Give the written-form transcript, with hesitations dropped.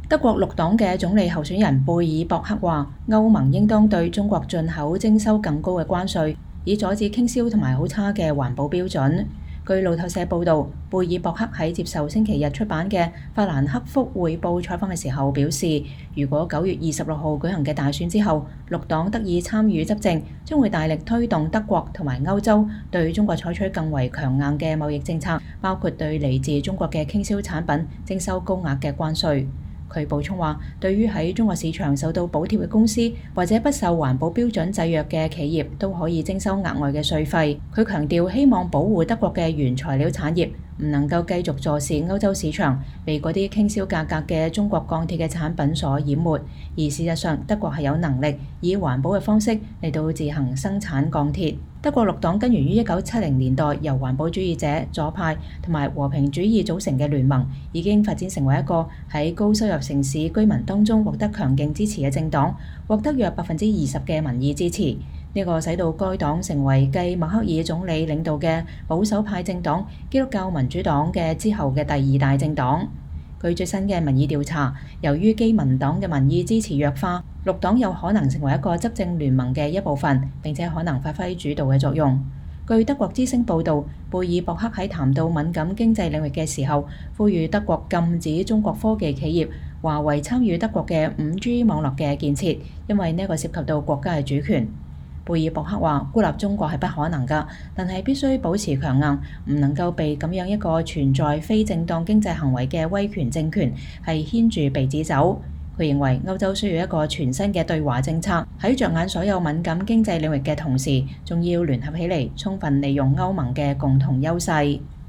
德國綠黨嘅總理候選人貝爾博克話，歐盟應當對中國進口徵收更高嘅關稅，以阻止傾銷同埋好差嘅環保標準。據路透社報導，貝爾博克喺接受星期日出版嘅法蘭克福匯報採訪嘅時候表示，如果9月26號舉行嘅大選之後，綠黨得以參與執政，將會大力推動德國同埋歐洲對中國採取更為強硬嘅貿易政策，包括對嚟自中國嘅傾銷產品徵收高額嘅關稅。佢補充話，對於喺中國市場受到補貼嘅公司或者不受環保標準制約嘅企業都可以徵收額外嘅稅費。佢強調希望保護德國嘅原材料產業唔能夠繼續坐視歐洲市場被嗰啲傾銷價格嘅中國鋼鐵嘅產品所淹沒，而事實上德國係有能力以環保嘅方式嚟到自行生產鋼鐵。德國綠黨根源於1970年代由環保主義者、左派同埋和平主義組成嘅聯盟，已經發展成為一個喺高收入城市居民當中獲得強勁支持嘅政黨，獲得約20%嘅民意支持。呢個使到該黨成為繼默克爾總理領導嘅保守派政黨基督教民主黨嘅之後嘅第2大政黨。據最新嘅民意調查，由於基民黨嘅民意支持弱化，綠黨有可能成為一個執政聯盟嘅一部分，並且可能發揮主導嘅作用。據德國之聲報導，貝爾博克喺談到敏感經濟領域嘅時候，呼籲德國禁止中國科技企業華為參與德國嘅5G 網絡嘅建設，因為呢個涉及到國家嘅主權。貝爾博克話：孤立中國係不可能㗎，但係必須保持強硬，唔能夠被咁樣一個存在非正當經濟行為嘅威權政權係牽住鼻子走。佢認為歐洲需要一個全新嘅對華政策，喺着眼所有敏感經濟領域嘅同時，仲要聯合起嚟，充分利用歐盟嘅共同優勢。